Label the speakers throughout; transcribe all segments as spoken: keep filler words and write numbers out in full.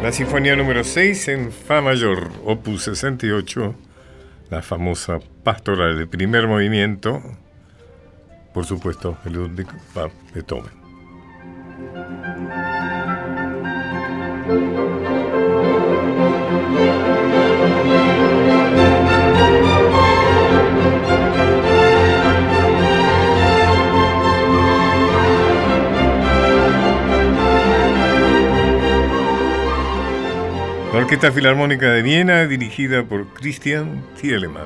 Speaker 1: La sinfonía número seis en Fa mayor, opus sesenta y ocho, la famosa pastoral del primer movimiento, por supuesto, de Ludwig van Beethoven. La Orquesta Filarmónica de Viena, dirigida por Christian Thielemann.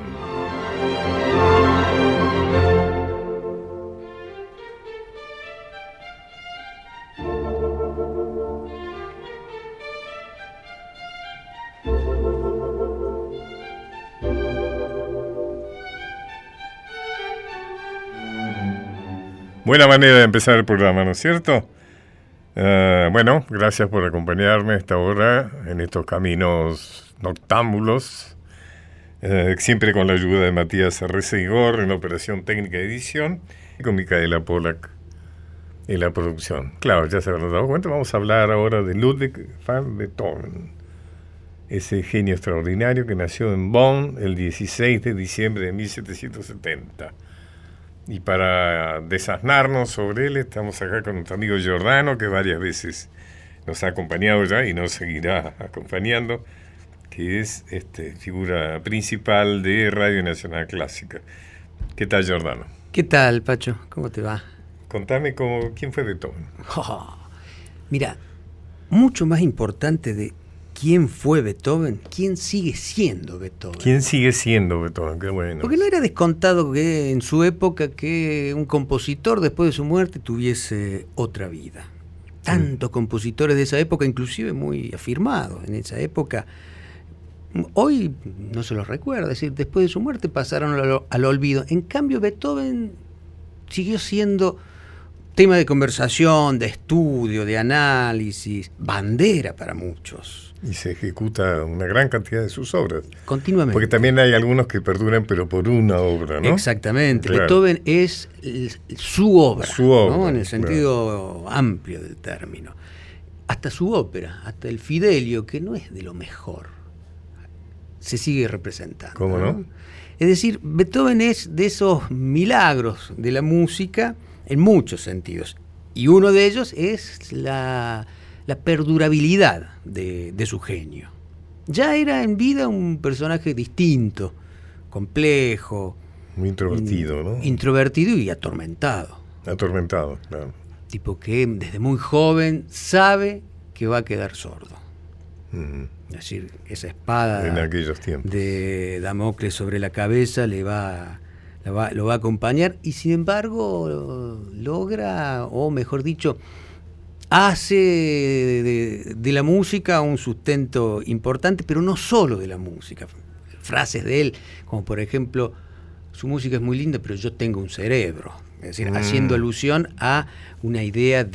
Speaker 1: Buena manera de empezar el programa, ¿no es cierto? Uh, bueno, gracias por acompañarme a esta hora en estos caminos noctámbulos, uh, siempre con la ayuda de Matías Arrece-Igor en la operación técnica de edición y con Micaela Pollack en la producción. Claro, ya se habrán dado cuenta, vamos a hablar ahora de Ludwig van Beethoven, ese genio extraordinario que nació en Bonn el dieciséis de diciembre de mil setecientos setenta. Y para desasnarnos sobre él, estamos acá con nuestro amigo Giordano, que varias veces nos ha acompañado ya y nos seguirá acompañando, que es este, figura principal de Radio Nacional Clásica. ¿Qué tal, Giordano?
Speaker 2: ¿Qué tal, Pacho? ¿Cómo te va?
Speaker 1: Contame cómo, quién fue Beethoven.
Speaker 2: Oh, mira, mucho más importante de quién fue Beethoven, quién sigue siendo Beethoven.
Speaker 1: ¿Quién sigue siendo Beethoven? Qué bueno.
Speaker 2: Porque no era descontado que en su época que un compositor después de su muerte tuviese otra vida. Tantos sí. compositores de esa época, inclusive muy afirmados en esa época, hoy no se los recuerda, es decir, después de su muerte pasaron al, al olvido. En cambio, Beethoven siguió siendo tema de conversación, de estudio, de análisis, bandera para muchos.
Speaker 1: Y se ejecuta una gran cantidad de sus obras.
Speaker 2: Continuamente.
Speaker 1: Porque también hay algunos que perduran, pero por una obra, ¿no?
Speaker 2: Exactamente.
Speaker 1: Claro.
Speaker 2: Beethoven es el, su obra,
Speaker 1: su obra,
Speaker 2: ¿no? En el sentido claro. amplio del término. Hasta su ópera, hasta el Fidelio, que no es de lo mejor, se sigue representando.
Speaker 1: ¿Cómo no?
Speaker 2: ¿no? Es decir, Beethoven es de esos milagros de la música en muchos sentidos. Y uno de ellos es la... la perdurabilidad de, de su genio. Ya era en vida un personaje distinto, complejo,
Speaker 1: muy introvertido, in, ¿no?
Speaker 2: Introvertido y atormentado.
Speaker 1: Atormentado, claro.
Speaker 2: Tipo que desde muy joven sabe que va a quedar sordo. Uh-huh. Es decir, esa espada
Speaker 1: en aquellos tiempos
Speaker 2: de Damocles sobre la cabeza le va, la va, lo va a acompañar y sin embargo logra, o mejor dicho, hace de, de, de la música un sustento importante, pero no solo de la música. Frases de él, como por ejemplo, su música es muy linda, pero yo tengo un cerebro. Es decir, mm. haciendo alusión a una idea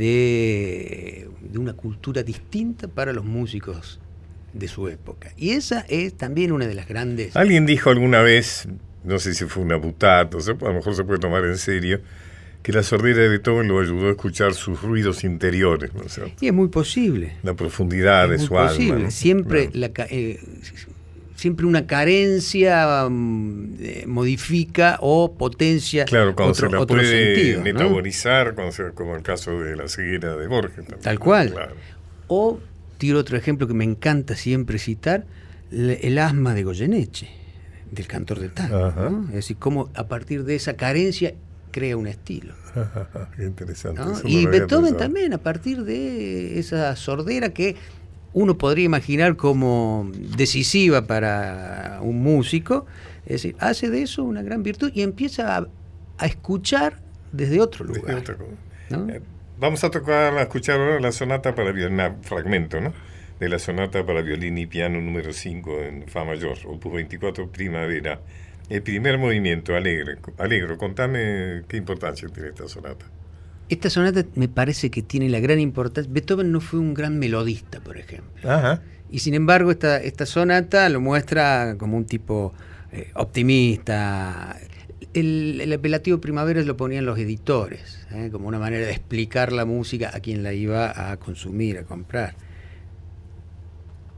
Speaker 2: de, de una cultura distinta para los músicos de su época. Y esa es también una de las grandes...
Speaker 1: Alguien dijo alguna vez, no sé si fue una butata, o sea, a lo mejor se puede tomar en serio, que la sordera de Beethoven lo ayudó a escuchar sus ruidos interiores, ¿no es cierto?
Speaker 2: Y es muy posible.
Speaker 1: La profundidad es de su posible. alma, ¿no?
Speaker 2: Siempre,
Speaker 1: claro.
Speaker 2: la, eh, siempre una carencia um, eh, modifica o potencia
Speaker 1: claro, cuando
Speaker 2: otro,
Speaker 1: se la
Speaker 2: otro
Speaker 1: puede
Speaker 2: sentido,
Speaker 1: metabolizar,
Speaker 2: ¿no?
Speaker 1: cuando se, como el caso de la ceguera de Borges. También,
Speaker 2: Tal cual.
Speaker 1: Claro.
Speaker 2: O, tiro otro ejemplo que me encanta siempre citar, el, el asma de Goyeneche, del cantor del tango, ¿no? Es decir, cómo a partir de esa carencia crea un estilo.
Speaker 1: Qué interesante.
Speaker 2: ¿No? Y
Speaker 1: no
Speaker 2: Beethoven también, a partir de esa sordera que uno podría imaginar como decisiva para un músico, es decir, hace de eso una gran virtud y empieza a, a escuchar desde otro lugar.
Speaker 1: Desde otro,
Speaker 2: ¿no?
Speaker 1: eh, vamos a tocar, a escuchar ahora la sonata para violín, un fragmento, ¿no? De la sonata para violín y piano número cinco en Fa mayor, opus veinticuatro, primavera. El primer movimiento, alegre. Alegro, contame qué importancia tiene esta sonata.
Speaker 2: Esta sonata me parece que tiene la gran importancia. Beethoven no fue un gran melodista, por ejemplo.
Speaker 1: Ajá.
Speaker 2: Y sin embargo, esta, esta sonata lo muestra como un tipo eh, optimista. El, el apelativo primavera lo ponían los editores, ¿eh? como una manera de explicar la música a quien la iba a consumir, a comprar.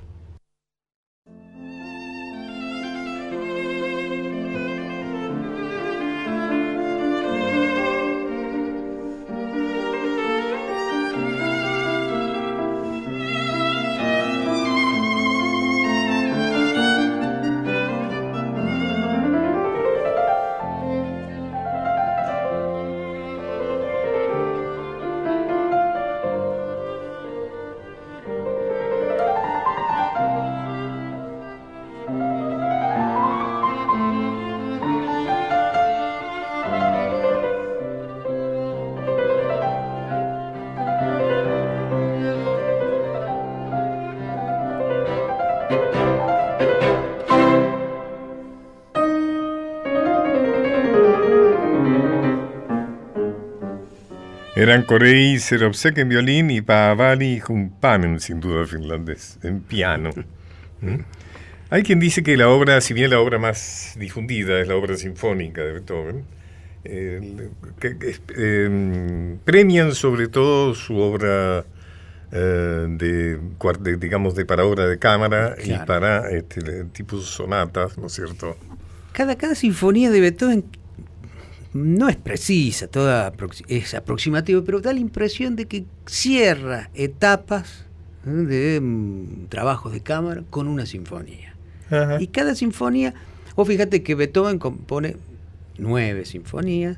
Speaker 1: Eran Corei Seropsek en violín y Paavali Humpanen, sin duda finlandés, en piano. ¿Mm? Hay quien dice que la obra, si bien la obra más difundida es la obra sinfónica de Beethoven, eh, que, que, eh, premian sobre todo su obra eh, de, de, digamos, de para obra de cámara, claro, y para este, tipo sonatas, ¿no es cierto?
Speaker 2: Cada, cada sinfonía de Beethoven no es precisa, toda es aproximativa, pero da la impresión de que cierra etapas de um, trabajos de cámara con una sinfonía. Ajá. Y cada sinfonía, vos fíjate que Beethoven compone nueve sinfonías,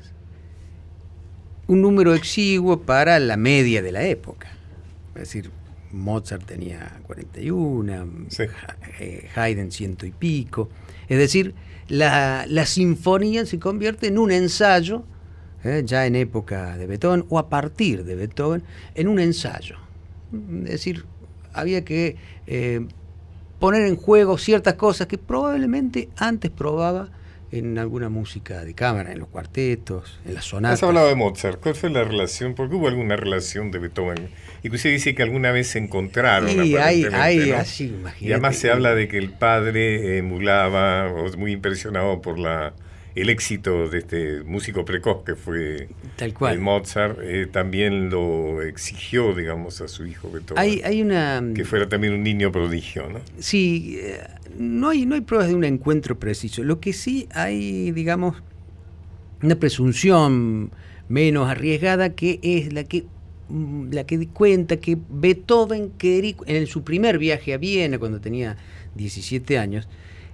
Speaker 2: un número exiguo para la media de la época. Es decir, Mozart tenía cuarenta y uno, sí, Haydn ciento y pico. Es decir, la, la sinfonía se convierte en un ensayo, eh, ya en época de Beethoven, o a partir de Beethoven, en un ensayo. Es decir, había que eh, poner en juego ciertas cosas que probablemente antes probaba en alguna música de cámara, en los cuartetos, en las sonatas.
Speaker 1: Has hablado de Mozart. ¿Cuál fue la relación? Porque hubo alguna relación de Beethoven. Inclusive dice que alguna vez se encontraron.
Speaker 2: Sí, hay, hay
Speaker 1: ¿no?
Speaker 2: así, imagínate.
Speaker 1: Y además se habla de que el padre emulaba, o muy impresionado por la el éxito de este músico precoz que fue
Speaker 2: Tal cual.
Speaker 1: el Mozart, eh, también lo exigió, digamos, a su hijo Beethoven.
Speaker 2: Hay, hay una...
Speaker 1: Que fuera también un niño prodigio, ¿no?
Speaker 2: Sí, eh, no hay, no hay pruebas de un encuentro preciso. Lo que sí hay, digamos, una presunción menos arriesgada, que es la que la que cuenta que Beethoven quería, en su primer viaje a Viena, cuando tenía diecisiete años,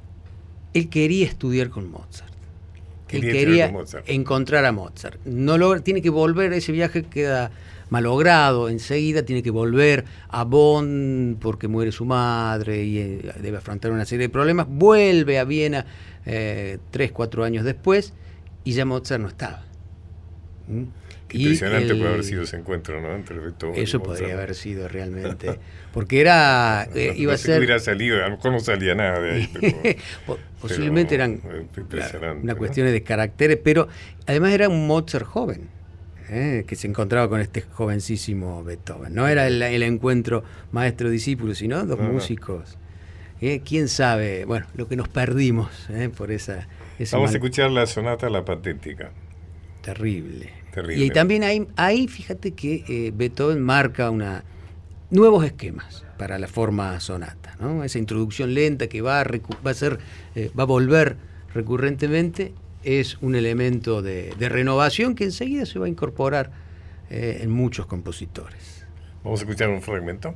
Speaker 2: él quería estudiar con Mozart. Él quería encontrar a Mozart. No lo, tiene que volver, ese viaje queda malogrado enseguida, tiene que volver a Bonn porque muere su madre y eh, debe afrontar una serie de problemas. Vuelve a Viena eh, tres, cuatro años después y ya Mozart no estaba.
Speaker 1: ¿Mm? Qué impresionante el, puede haber sido ese encuentro, ¿no? Entre Beethoven
Speaker 2: eso y podría haber sido realmente, porque era
Speaker 1: no,
Speaker 2: eh, iba
Speaker 1: no
Speaker 2: a ser,
Speaker 1: hubiera salido, a lo mejor no salía nada de ahí, pero,
Speaker 2: posiblemente
Speaker 1: pero,
Speaker 2: eran
Speaker 1: impresionante,
Speaker 2: una
Speaker 1: ¿no?
Speaker 2: cuestiones de caracteres, pero además era un Mozart joven, eh, que se encontraba con este jovencísimo Beethoven. No era el, el encuentro maestro-discípulo, sino dos no, músicos. Eh, quién sabe, bueno, lo que nos perdimos eh, por esa.
Speaker 1: Vamos mal... a escuchar la sonata La Patética.
Speaker 2: Terrible.
Speaker 1: Terrible.
Speaker 2: Y también ahí, ahí fíjate que eh, Beethoven marca una nuevos esquemas para la forma sonata, ¿no? Esa introducción lenta que va a, va a ser, eh, va a volver recurrentemente, es un elemento de, de renovación que enseguida se va a incorporar eh, en muchos compositores.
Speaker 1: Vamos a escuchar un fragmento.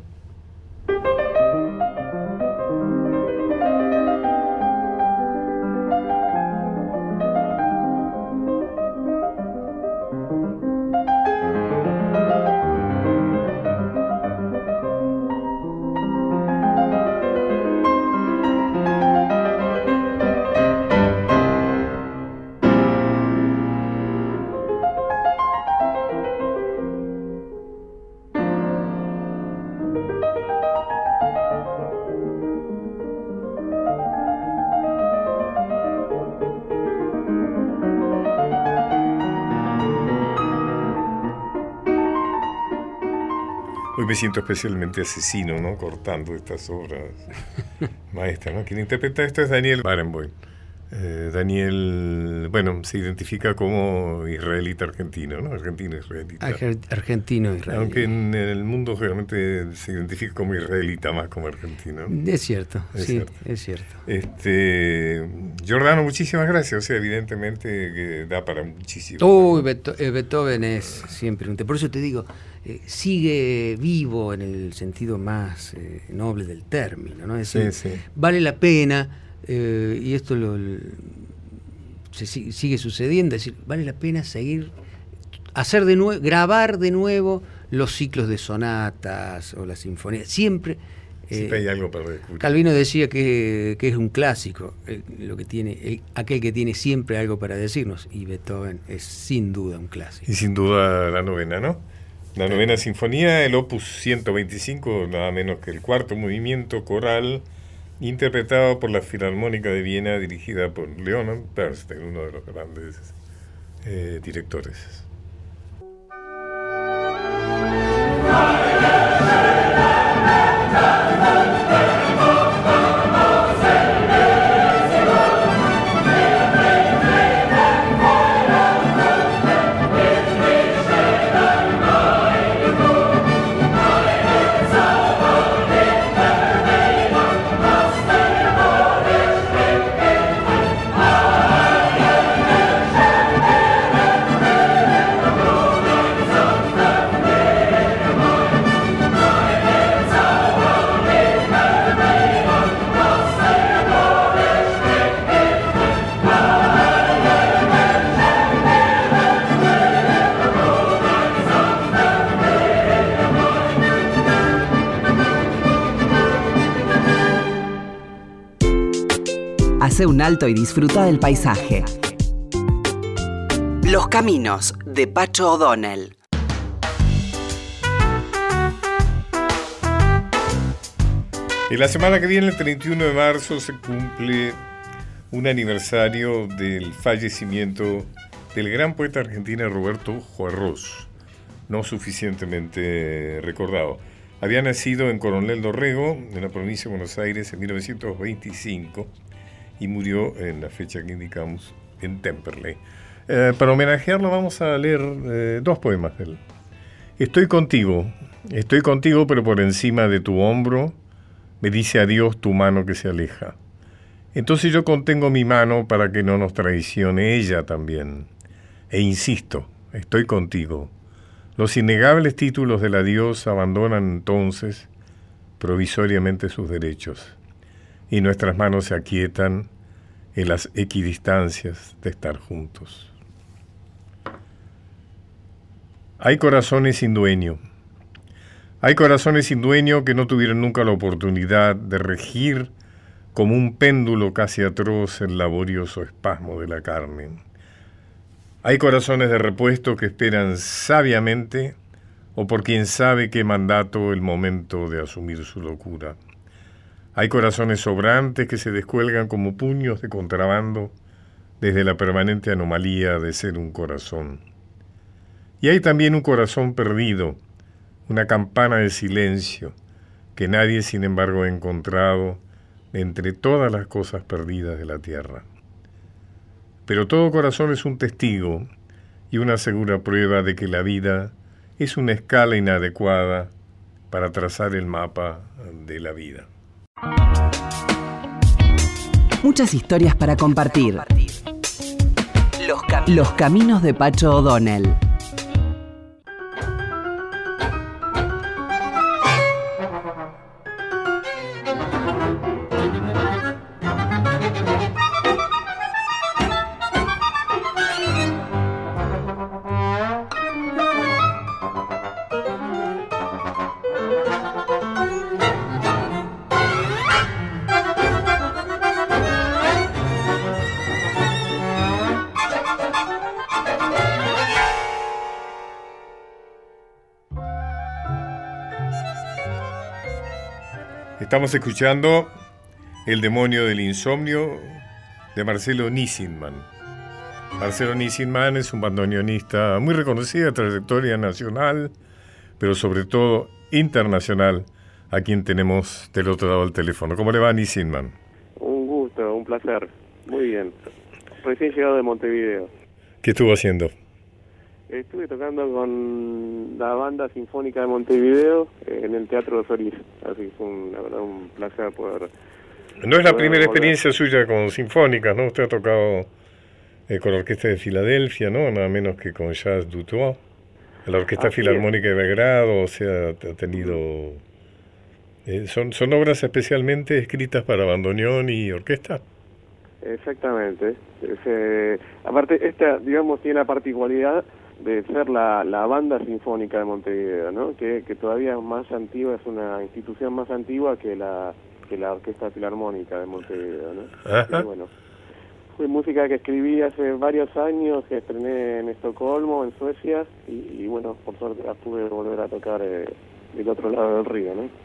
Speaker 1: Hoy me siento especialmente asesino, ¿no? Cortando estas obras maestras, ¿no? Quien interpreta esto es Daniel Barenboim. Eh, Daniel, bueno, se identifica como israelita argentino, ¿no? Argentino israelita.
Speaker 2: Argentino israelita.
Speaker 1: Aunque en el mundo realmente se identifica como israelita más como argentino.
Speaker 2: Es cierto, es sí, cierto. es cierto.
Speaker 1: Este, Giordano, muchísimas gracias. O sea, evidentemente que da para muchísimo.
Speaker 2: Uy, Beethoven es siempre un... Por eso te digo, eh, sigue vivo en el sentido más eh, noble del término, ¿no? Es decir, sí, sí. Vale la pena... Eh, y esto lo, se sigue sucediendo, es decir, vale la pena seguir, hacer de nuevo, grabar de nuevo los ciclos de sonatas o las sinfonías, siempre.
Speaker 1: Siempre eh, hay algo para descubrir.
Speaker 2: Calvino decía que, que es un clásico, el, lo que tiene, el, aquel que tiene siempre algo para decirnos, y Beethoven es sin duda un clásico.
Speaker 1: Y sin duda la novena, ¿no? La novena sinfonía, el opus ciento veinticinco, nada menos que el cuarto movimiento coral, interpretado por la Filarmónica de Viena, dirigida por Leonard Bernstein, uno de los grandes eh, directores.
Speaker 3: Hace un alto y disfruta del paisaje. Los caminos de Pacho O'Donnell.
Speaker 1: Y la semana que viene, el treinta y uno de marzo, se cumple un aniversario del fallecimiento del gran poeta argentino Roberto Juarros, no suficientemente recordado. Había nacido en Coronel Dorrego, en la provincia de Buenos Aires, en mil novecientos veinticinco, y murió en la fecha que indicamos en Temperley. Eh, para homenajearlo vamos a leer eh, dos poemas de él. Estoy contigo, estoy contigo, pero por encima de tu hombro me dice adiós tu mano que se aleja. Entonces yo contengo mi mano para que no nos traicione ella también. E insisto, estoy contigo. Los innegables títulos del adiós abandonan entonces provisoriamente sus derechos, y nuestras manos se aquietan en las equidistancias de estar juntos. Hay corazones sin dueño. Hay corazones sin dueño que no tuvieron nunca la oportunidad de regir como un péndulo casi atroz el laborioso espasmo de la carne. Hay corazones de repuesto que esperan sabiamente, o por quien sabe qué mandato, el momento de asumir su locura. Hay corazones sobrantes que se descuelgan como puños de contrabando desde la permanente anomalía de ser un corazón. Y hay también un corazón perdido, una campana de silencio que nadie, sin embargo, ha encontrado entre todas las cosas perdidas de la tierra. Pero todo corazón es un testigo y una segura prueba de que la vida es una escala inadecuada para trazar el mapa de la vida.
Speaker 3: Muchas historias para compartir. Los, cam- Los caminos de Pacho O'Donnell.
Speaker 1: Estamos escuchando El demonio del insomnio de Marcelo Nissinman. Marcelo Nissinman es un bandoneonista muy reconocido de trayectoria nacional, pero sobre todo internacional, a quien tenemos del otro lado del teléfono. ¿Cómo le va, Nissinman?
Speaker 4: Un gusto, un placer. Muy bien. Recién llegado de Montevideo.
Speaker 1: ¿Qué estuvo haciendo?
Speaker 4: Estuve tocando con la banda sinfónica de Montevideo eh, en el Teatro de Solís. Así que fue un, la verdad un placer poder...
Speaker 1: No es la
Speaker 4: poder
Speaker 1: primera
Speaker 4: volver.
Speaker 1: experiencia suya con sinfónicas, ¿no? Usted ha tocado eh, con la Orquesta de Filadelfia, ¿no? Nada menos que con Jacques Dutronc. La Orquesta
Speaker 4: Así
Speaker 1: Filarmónica de Belgrado, o sea, ha tenido... Eh, son, ¿Son obras especialmente escritas para bandoneón y orquesta?
Speaker 4: Exactamente. Es, eh, aparte, esta, digamos, tiene la particularidad de ser la, la banda sinfónica de Montevideo, ¿no? Que, que todavía es más antigua, es una institución más antigua que la que la Orquesta Filarmónica de Montevideo, ¿no?
Speaker 1: Ajá.
Speaker 4: Y bueno, fue música que escribí hace varios años, que estrené en Estocolmo, en Suecia, y, y bueno, por suerte la pude volver a tocar eh, del otro lado del río, ¿no?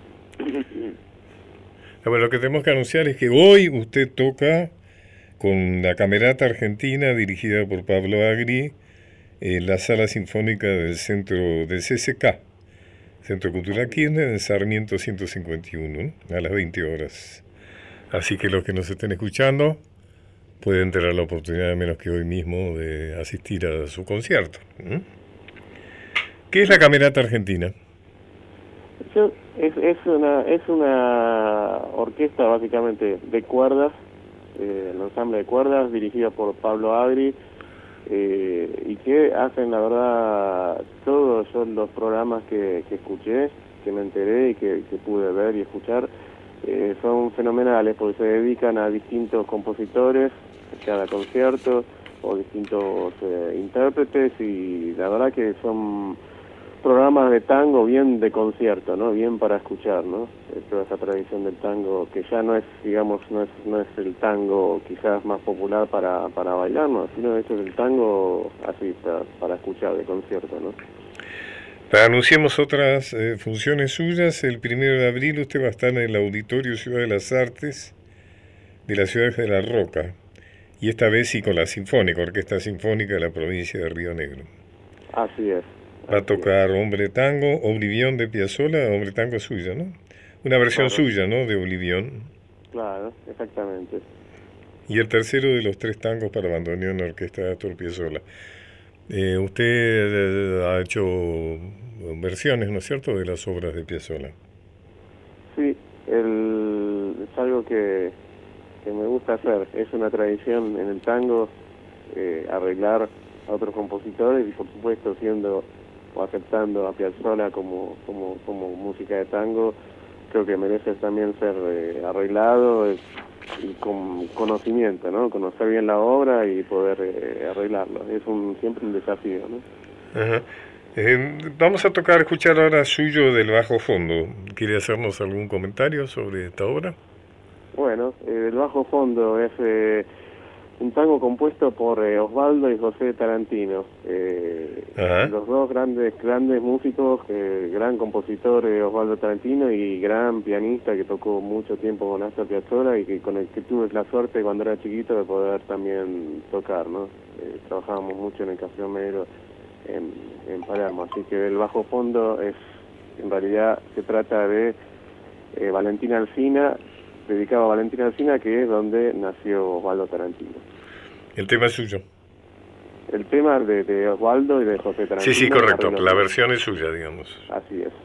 Speaker 1: Bueno, lo que tenemos que anunciar es que hoy usted toca con la Camerata Argentina dirigida por Pablo Agri, en la Sala Sinfónica del Centro del C C K. Centro Cultural Kirchner, en Sarmiento ciento cincuenta y uno, a las veinte horas. Así que los que nos estén escuchando pueden tener la oportunidad, menos que hoy mismo, de asistir a su concierto. ¿Mm? ¿Qué es la Camerata Argentina?
Speaker 4: Yo, es, es, una, es una orquesta básicamente de cuerdas, eh, el ensamble de cuerdas, dirigida por Pablo Agri, eh, y que hacen, la verdad, todos yo los programas que, que escuché, que me enteré y que, que pude ver y escuchar, eh, son fenomenales, porque se dedican a distintos compositores, cada concierto, o distintos eh, intérpretes, y la verdad que son programas de tango bien de concierto, ¿no? Bien para escuchar, ¿no? Eh, toda esa tradición del tango, que ya no es, digamos, no es no es el tango quizás más popular para, para bailar, ¿no? Sino eso es el tango así, para, para escuchar, de concierto, ¿no?
Speaker 1: Anunciamos otras eh, funciones suyas. El primero de abril usted va a estar en el Auditorio Ciudad de las Artes de la ciudad de La Roca, y esta vez sí con la Sinfónica, Orquesta Sinfónica de la provincia de Río Negro.
Speaker 4: Así es.
Speaker 1: Va a tocar Hombre Tango, Oblivión de Piazzolla. Hombre Tango es suya, ¿no? Una versión
Speaker 4: Claro.
Speaker 1: suya, ¿no? De Oblivión.
Speaker 4: Claro, exactamente.
Speaker 1: Y el tercero de los tres tangos para bandoneón en la orquesta de Astor Piazzolla. Eh, usted eh, ha hecho versiones, ¿no es cierto?, de las obras de Piazzolla.
Speaker 4: Sí, el, es algo que, que me gusta hacer. Es una tradición en el tango, eh, arreglar a otros compositores y, por supuesto, siendo o aceptando a Piazzolla como, como, como música de tango, creo que merece también ser eh, arreglado eh, y con conocimiento, ¿no? Conocer bien la obra y poder eh, arreglarlo. Es un siempre un desafío, ¿no?
Speaker 1: Ajá. Eh, vamos a tocar, escuchar ahora suyo del bajo fondo. ¿Quiere hacernos algún comentario sobre esta obra?
Speaker 4: Bueno, eh, el bajo fondo es eh, un tango compuesto por eh, Osvaldo y José Tarantino, eh, los dos grandes grandes músicos, eh, gran compositor eh, Osvaldo Tarantino y gran pianista que tocó mucho tiempo con Astor Piazzolla y que con el que tuve la suerte cuando era chiquito de poder también tocar, ¿no? Eh, trabajábamos mucho en el Café Homero en, en Palermo, así que el bajo fondo es, en realidad se trata de eh, Valentina Alsina, dedicado a Valentina Alsina, que es donde nació Osvaldo Tarantino.
Speaker 1: El tema es suyo.
Speaker 4: El tema de, de Osvaldo y de José Tarantino.
Speaker 1: Sí, sí, correcto. La versión es suya, digamos.
Speaker 4: Así es.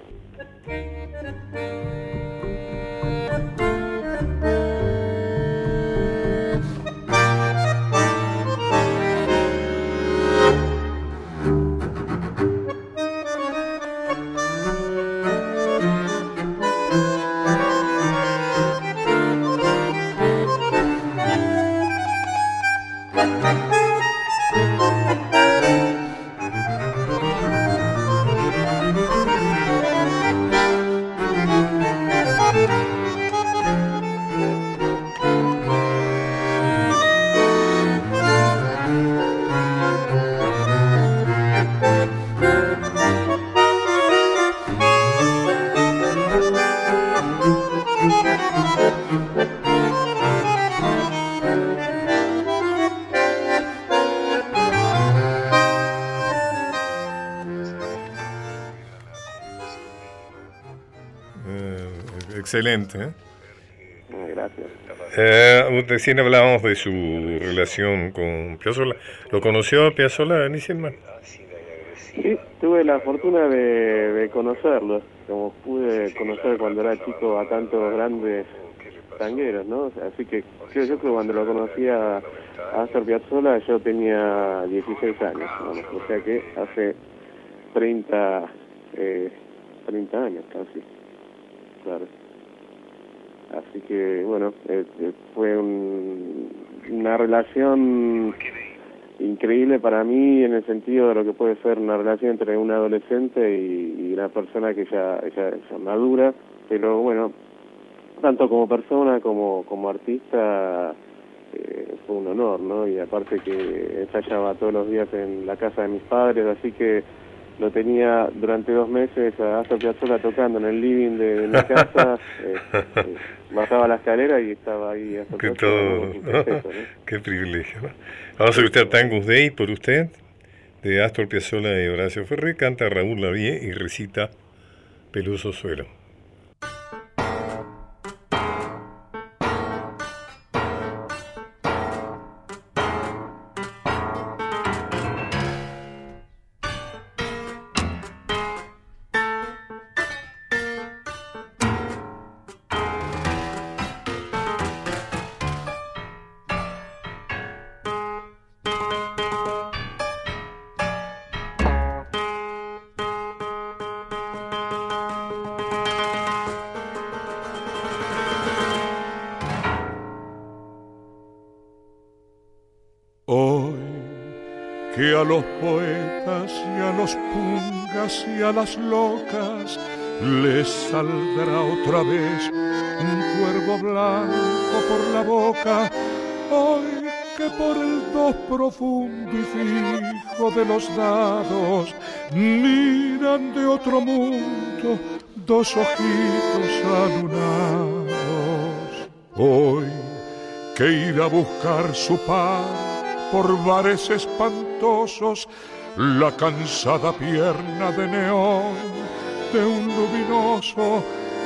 Speaker 1: Excelente, ¿eh?
Speaker 4: Gracias.
Speaker 1: Eh, recién hablábamos de su relación con Piazzolla. ¿Lo conoció a Piazzolla, Nisselman?
Speaker 4: Sí, tuve la fortuna de, de conocerlo, como pude conocer cuando era chico a tantos grandes tangueros, ¿no? Así que yo, yo creo que cuando lo conocí a Astor Piazzolla yo tenía dieciséis años, vamos, o sea que hace treinta, eh, treinta años casi, claro. Así que, bueno, eh, eh, fue un, una relación increíble para mí en el sentido de lo que puede ser una relación entre un adolescente y, y una persona que ya, ya, ya madura, pero bueno, tanto como persona como, como artista eh, fue un honor, ¿no? Y aparte que ensayaba todos los días en la casa de mis padres, así que lo tenía durante dos meses a Astor Piazzolla tocando en el living de, de mi casa, eh, eh, bajaba la escalera y estaba ahí Astor
Speaker 1: Qué
Speaker 4: Piazzolla,
Speaker 1: todo,
Speaker 4: ¿no? Perfecto, ¿no?
Speaker 1: Qué privilegio, ¿no? Vamos a escuchar Tangus Day por usted, de Astor Piazzolla y Horacio Ferré, canta Raúl Lavie y recita Peluso Suero.
Speaker 5: Que a los poetas y a los pungas y a las locas les saldrá otra vez un cuervo blanco por la boca. Hoy que por el dos profundo y fijo de los dados miran de otro mundo dos ojitos alunados. Hoy que ir a buscar su par por bares espantosos, la cansada pierna de neón de un luminoso.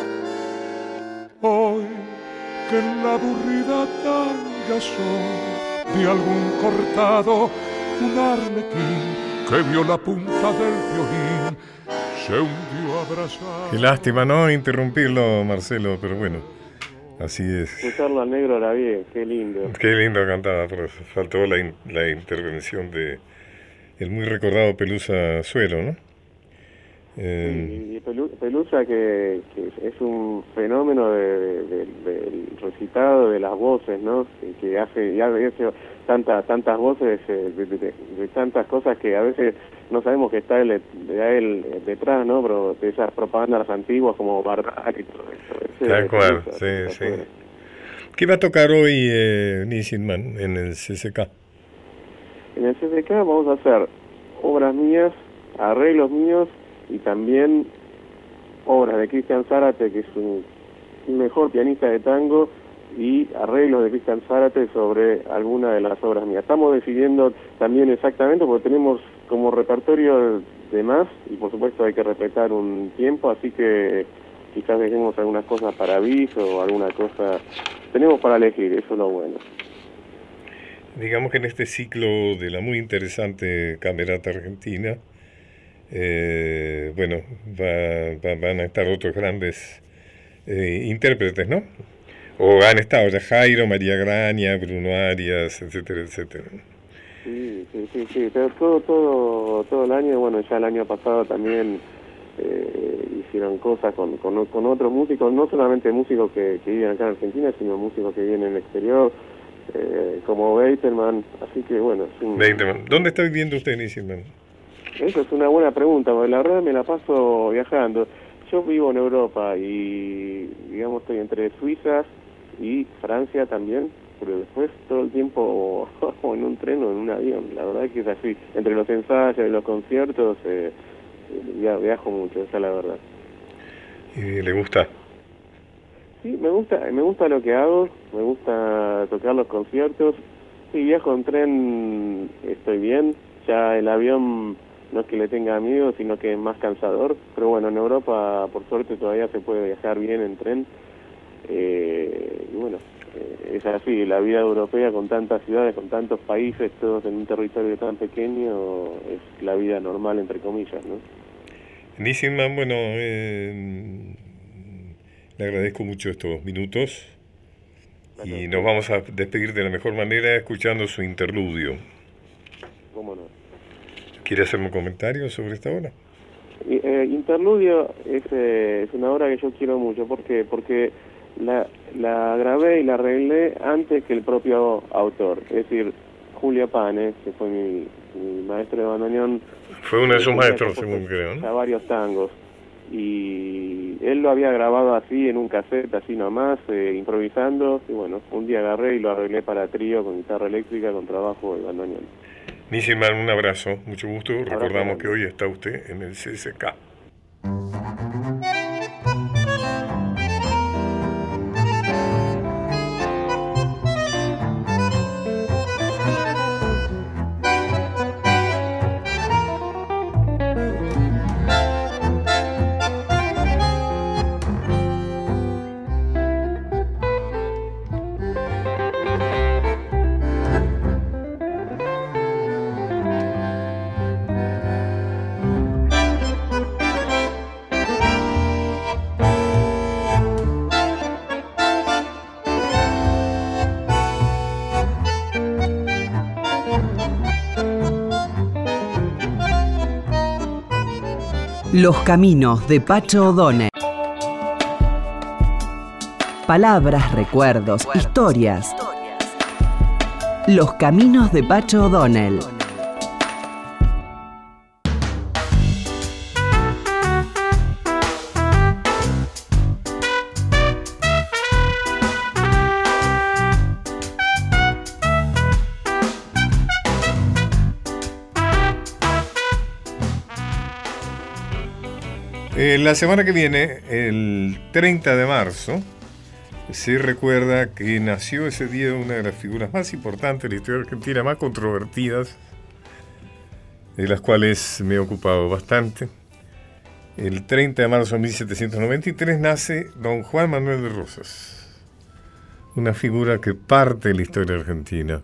Speaker 5: Hoy que en la aburrida tangazón de algún cortado, un arlequín que vio la punta del violín se hundió abrazado.
Speaker 1: Qué lástima, ¿no? Interrumpirlo, Marcelo, pero bueno. Así es.
Speaker 4: Escucharlo al negro era bien, qué lindo.
Speaker 1: Qué lindo cantaba, pero faltó la, in, la intervención de el muy recordado Pelusa Suero, ¿no?
Speaker 4: Eh... Y, y Pelusa que, que es un fenómeno de, de, de, del recitado de las voces, ¿no? Y que hace ya hace tantas tantas voces de, de, de, de tantas cosas que a veces no sabemos que está él, de él detrás, ¿no? Pero de esas propagandas antiguas como Barrack y todo eso.
Speaker 1: De acuerdo, sí, sí. ¿Qué va a tocar hoy eh, Nissinman en el C C K?
Speaker 4: En el C C K vamos a hacer obras mías, arreglos míos y también obras de Cristian Zárate, que es un mejor pianista de tango, y arreglos de Cristian Zárate sobre alguna de las obras mías. Estamos decidiendo también exactamente, porque tenemos como repertorio de más, y por supuesto hay que respetar un tiempo, así que quizás dejemos algunas cosas para aviso o alguna cosa. Tenemos para elegir, eso es lo bueno.
Speaker 1: Digamos que en este ciclo de la muy interesante Camerata Argentina, eh, bueno, va, va, van a estar otros grandes eh, intérpretes, ¿no? O han estado ya Jairo, María Graña, Bruno Arias, etcétera, etcétera.
Speaker 4: Sí, sí, sí, sí. Pero todo, todo, todo el año, bueno, ya el año pasado también eh, hicieron cosas con, con, con otros músicos, no solamente músicos que, que viven acá en Argentina, sino músicos que viven en el exterior, eh, como Beitelman, así que bueno. Es un...
Speaker 1: Beitelman. ¿Dónde está viviendo usted, Nissinman?
Speaker 4: Esa es una buena pregunta, porque la verdad me la paso viajando. Yo vivo en Europa y, digamos, estoy entre Suiza y Francia también, pero después todo el tiempo o en un tren o en un avión. La verdad es que es así. Entre los ensayos y los conciertos eh, viajo mucho, esa es la verdad.
Speaker 1: ¿Y le gusta?
Speaker 4: Sí, me gusta, me gusta lo que hago, me gusta tocar los conciertos. Sí, viajo en tren, estoy bien. Ya el avión no es que le tenga miedo, sino que es más cansador. Pero bueno, en Europa, por suerte, todavía se puede viajar bien en tren. Eh, y bueno, eh, es así, la vida europea con tantas ciudades, con tantos países, todos en un territorio tan pequeño, es la vida normal, entre comillas, ¿no?
Speaker 1: Nissinman, bueno, eh, le agradezco mucho estos minutos y nos vamos a despedir de la mejor manera escuchando su interludio.
Speaker 4: ¿Cómo no?
Speaker 1: ¿Quiere hacerme un comentario sobre esta obra?
Speaker 4: Eh, interludio es, eh, es una obra que yo quiero mucho. ¿Por qué? Porque la, la grabé y la arreglé antes que el propio autor. Es decir, Julio Pane, que fue mi, mi maestro de bandoneón.
Speaker 1: Fue uno de sus maestros, según creo, ¿no?
Speaker 4: A varios tangos. Y él lo había grabado así, en un cassette, así nomás, eh, improvisando. Y bueno, un día agarré y lo arreglé para trío, con guitarra eléctrica, con trabajo de bandoneón.
Speaker 1: Nissinman, un abrazo, mucho gusto.
Speaker 4: Abrazo.
Speaker 1: Recordamos que hoy está usted en el C C K.
Speaker 3: Los caminos de Pacho O'Donnell. Palabras, recuerdos, historias. Los caminos de Pacho O'Donnell.
Speaker 1: Eh, la semana que viene, el treinta de marzo, se recuerda que nació ese día una de las figuras más importantes de la historia argentina, más controvertidas, de las cuales me he ocupado bastante. El treinta de marzo de mil setecientos noventa y tres nace don Juan Manuel de Rosas, una figura que parte de la historia argentina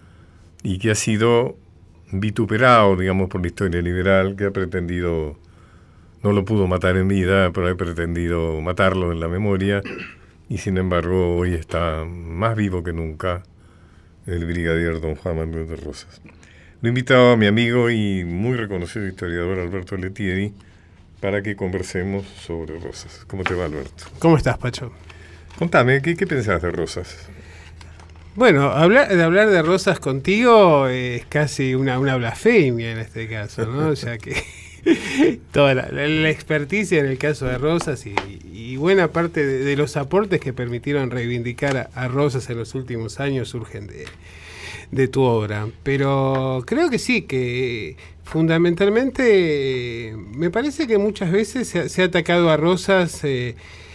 Speaker 1: y que ha sido vituperado, digamos, por la historia liberal, que ha pretendido... No lo pudo matar en vida, pero he pretendido matarlo en la memoria, y sin embargo hoy está más vivo que nunca el brigadier don Juan Manuel de Rosas. Lo he invitado a mi amigo y muy reconocido historiador Alberto Letieri para que conversemos sobre Rosas. ¿Cómo te va, Alberto?
Speaker 6: ¿Cómo estás, Pacho?
Speaker 1: Contame, ¿qué, qué pensás de Rosas?
Speaker 6: Bueno, hablar, de hablar de Rosas contigo es casi una, una blasfemia en este caso, ¿no? Ya que... toda la, la experticia en el caso de Rosas y, y buena parte de, de los aportes que permitieron reivindicar a, a Rosas en los últimos años surgen de, de tu obra. Pero creo que sí, que fundamentalmente me parece que muchas veces se, se ha atacado a Rosas eh,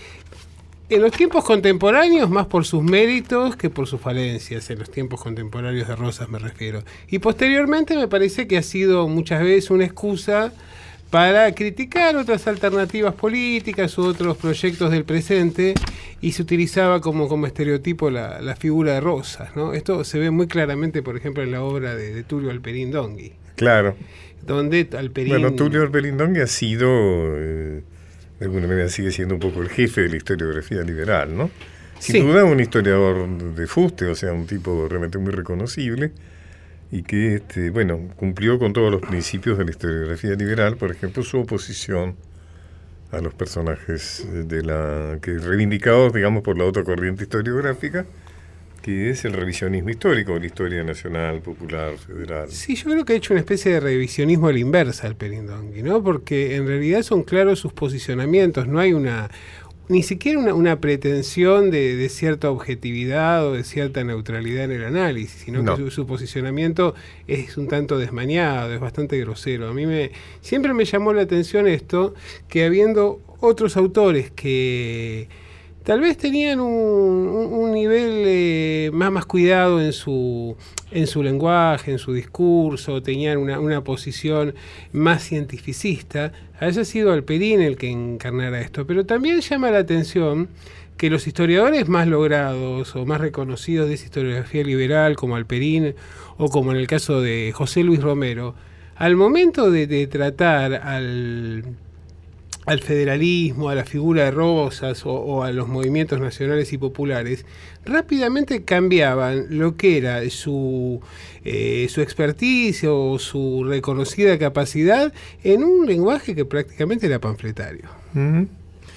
Speaker 6: en los tiempos contemporáneos más por sus méritos que por sus falencias, en los tiempos contemporáneos de Rosas me refiero. Y posteriormente me parece que ha sido muchas veces una excusa para criticar otras alternativas políticas u otros proyectos del presente, y se utilizaba como, como estereotipo la, la figura de Rosas, ¿no? Esto se ve muy claramente, por ejemplo, en la obra de, de Tulio Alperín Dongui.
Speaker 1: Claro.
Speaker 6: Donde Alperín...
Speaker 1: Bueno, Tulio Alperín Dongui ha sido... Eh... de alguna manera sigue siendo un poco el jefe de la historiografía liberal, ¿no? Sin
Speaker 6: sí.
Speaker 1: duda un historiador de fuste, o sea, un tipo realmente muy reconocible y que, este, bueno, cumplió con todos los principios de la historiografía liberal, por ejemplo, su oposición a los personajes de la que reivindicados, digamos, por la otra corriente historiográfica, que es el revisionismo histórico, la historia nacional, popular, federal.
Speaker 6: Sí, yo creo que ha hecho una especie de revisionismo a la inversa al Alperín Dongui, ¿no? Porque en realidad son claros sus posicionamientos, no hay una, ni siquiera una, una pretensión de, de cierta objetividad o de cierta neutralidad en el análisis, sino no. que su, su posicionamiento es un tanto desmañado, es bastante grosero. A mí me siempre me llamó la atención esto, que habiendo otros autores que... tal vez tenían un, un, un nivel eh, más, más cuidado en su, en su lenguaje, en su discurso, tenían una, una posición más cientificista, haya sido Alperín el que encarnara esto. Pero también llama la atención que los historiadores más logrados o más reconocidos de esa historiografía liberal, como Alperín o como en el caso de José Luis Romero, al momento de, de tratar al... al federalismo, a la figura de Rosas o, o a los movimientos nacionales y populares, rápidamente cambiaban lo que era su, eh, su experticia o su reconocida capacidad en un lenguaje que prácticamente era panfletario.
Speaker 1: Uh-huh.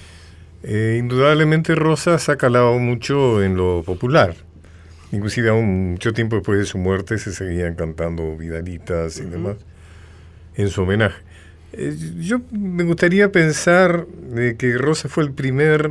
Speaker 1: Eh, indudablemente Rosas ha calado mucho en lo popular. Inclusive aún mucho tiempo después de su muerte se seguían cantando vidalitas y uh-huh. demás en su homenaje. Eh, yo me gustaría pensar eh, que Rosas fue el primer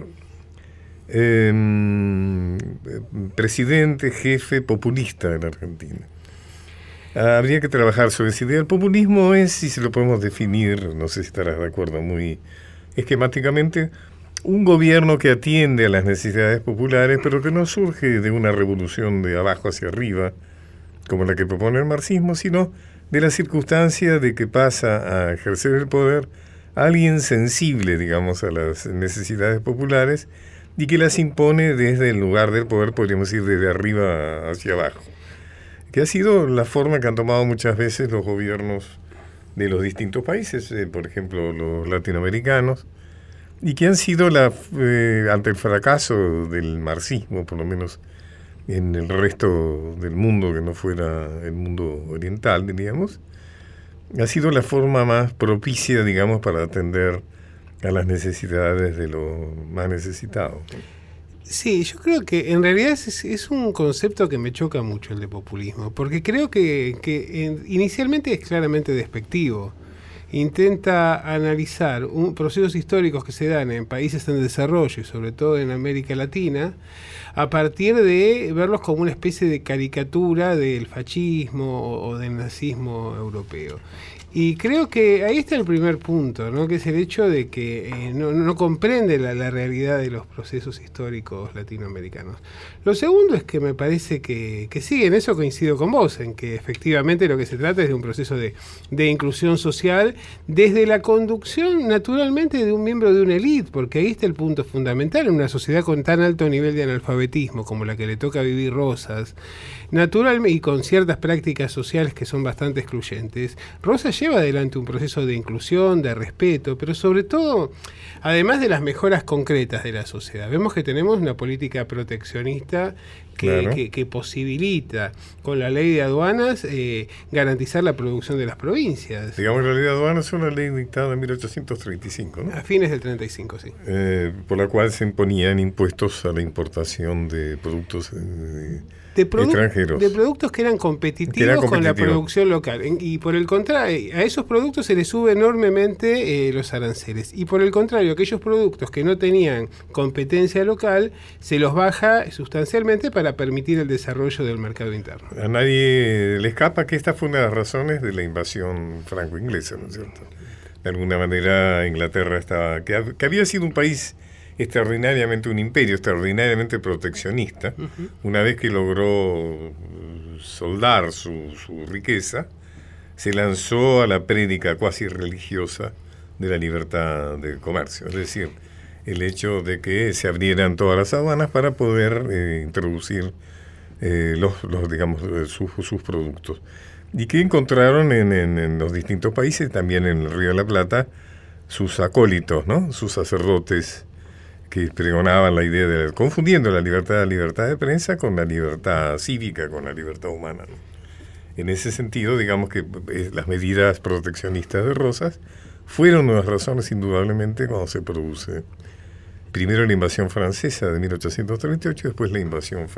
Speaker 1: eh, presidente, jefe populista de la Argentina. Ah, habría que trabajar sobre esa idea. El populismo es, si se lo podemos definir, no sé si estarás de acuerdo, muy esquemáticamente, un gobierno que atiende a las necesidades populares, pero que no surge de una revolución de abajo hacia arriba, como la que propone el marxismo, sino de la circunstancia de que pasa a ejercer el poder alguien sensible, digamos, a las necesidades populares y que las impone desde el lugar del poder, podríamos decir, desde arriba hacia abajo. Que ha sido la forma que han tomado muchas veces los gobiernos de los distintos países, eh, por ejemplo, los latinoamericanos, y que han sido, la eh, ante el fracaso del marxismo, por lo menos en el resto del mundo que no fuera el mundo oriental, diríamos, ha sido la forma más propicia, digamos, para atender a las necesidades de los más necesitados.
Speaker 6: Sí, yo creo que en realidad es, es un concepto que me choca mucho, el de populismo, porque creo que, que en, inicialmente es claramente despectivo. Intenta analizar un, procesos históricos que se dan en países en desarrollo y sobre todo en América Latina a partir de verlos como una especie de caricatura del fascismo o, o del nazismo europeo. Y creo que ahí está el primer punto, ¿no? Que es el hecho de que eh, no, no comprende la, la realidad de los procesos históricos latinoamericanos. Lo segundo es que me parece que, que sí, en eso coincido con vos, en que efectivamente lo que se trata es de un proceso de, de inclusión social desde la conducción naturalmente de un miembro de una élite, porque ahí está el punto fundamental en una sociedad con tan alto nivel de analfabetismo como la que le toca vivir Rosas, naturalmente, y con ciertas prácticas sociales que son bastante excluyentes. Rosas lleva adelante un proceso de inclusión, de respeto, pero sobre todo, además de las mejoras concretas de la sociedad, vemos que tenemos una política proteccionista que, claro. que, que posibilita, con la ley de aduanas, eh, garantizar la producción de las provincias.
Speaker 1: Digamos, la ley de aduanas es una ley dictada en mil ochocientos treinta y cinco, ¿no?
Speaker 6: A fines del treinta y cinco, sí.
Speaker 1: Eh, por la cual se imponían impuestos a la importación de productos eh,
Speaker 6: De, produ-
Speaker 1: extranjeros.
Speaker 6: de productos que eran competitivos,
Speaker 1: que eran competitivos
Speaker 6: con la producción local. Y por el contrario, a esos productos se les sube enormemente eh, los aranceles. Y por el contrario, aquellos productos que no tenían competencia local, se los baja sustancialmente para permitir el desarrollo del mercado interno.
Speaker 1: A nadie le escapa que esta fue una de las razones de la invasión franco-inglesa, ¿no es cierto? De alguna manera Inglaterra estaba, que, que había sido un país extraordinariamente, un imperio extraordinariamente proteccionista, uh-huh. Una vez que logró soldar su, su riqueza, se lanzó a la prédica cuasi religiosa de la libertad de comercio, es decir, el hecho de que se abrieran todas las aduanas para poder eh, introducir eh, los, los, digamos, sus, sus productos. Y que encontraron en, en, en los distintos países, también en el Río de la Plata, sus acólitos, ¿no? Sus sacerdotes que pregonaban la idea de, confundiendo la libertad, la libertad de prensa con la libertad cívica, con la libertad humana, ¿no? En ese sentido, digamos que eh, las medidas proteccionistas de Rosas fueron unas razones indudablemente cuando se produce primero la invasión francesa de mil ochocientos treinta y ocho y después la invasión